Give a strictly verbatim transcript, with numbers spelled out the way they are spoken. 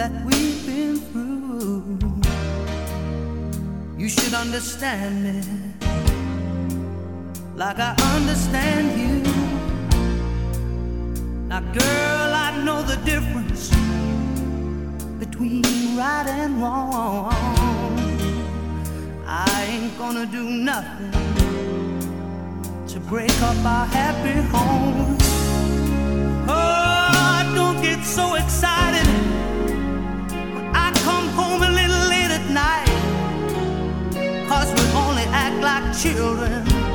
that we've been through. You should understand me like I understand you. Now girl, I know the difference between right and wrong. I ain't gonna do nothing to break up our happy home. Oh, don't get so excited when I come home a little late at night, 'cause we only act like children